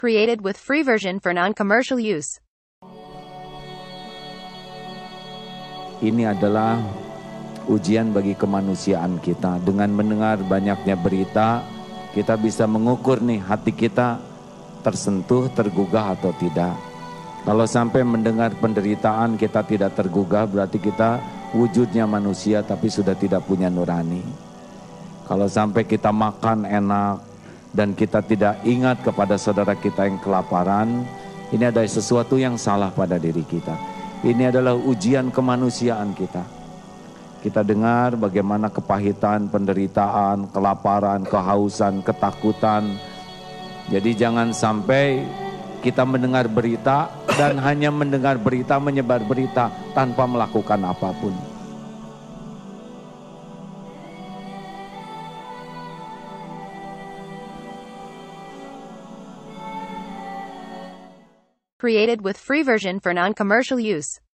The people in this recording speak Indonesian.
Created with free version for non-commercial use. Ini adalah ujian bagi kemanusiaan kita. Dengan mendengar banyaknya berita, kita bisa mengukur nih hati kita tersentuh, tergugah atau tidak. Kalau sampai mendengar penderitaan kita tidak tergugah, berarti kita wujudnya manusia tapi sudah tidak punya nurani. Kalau sampai kita makan enak dan kita tidak ingat kepada saudara kita yang kelaparan, ini ada sesuatu yang salah pada diri kita. Ini adalah ujian kemanusiaan kita. Kita dengar bagaimana kepahitan, penderitaan, kelaparan, kehausan, ketakutan. Jadi jangan sampai kita mendengar berita dan hanya mendengar berita, menyebar berita tanpa melakukan apapun. Created with free version for non-commercial use.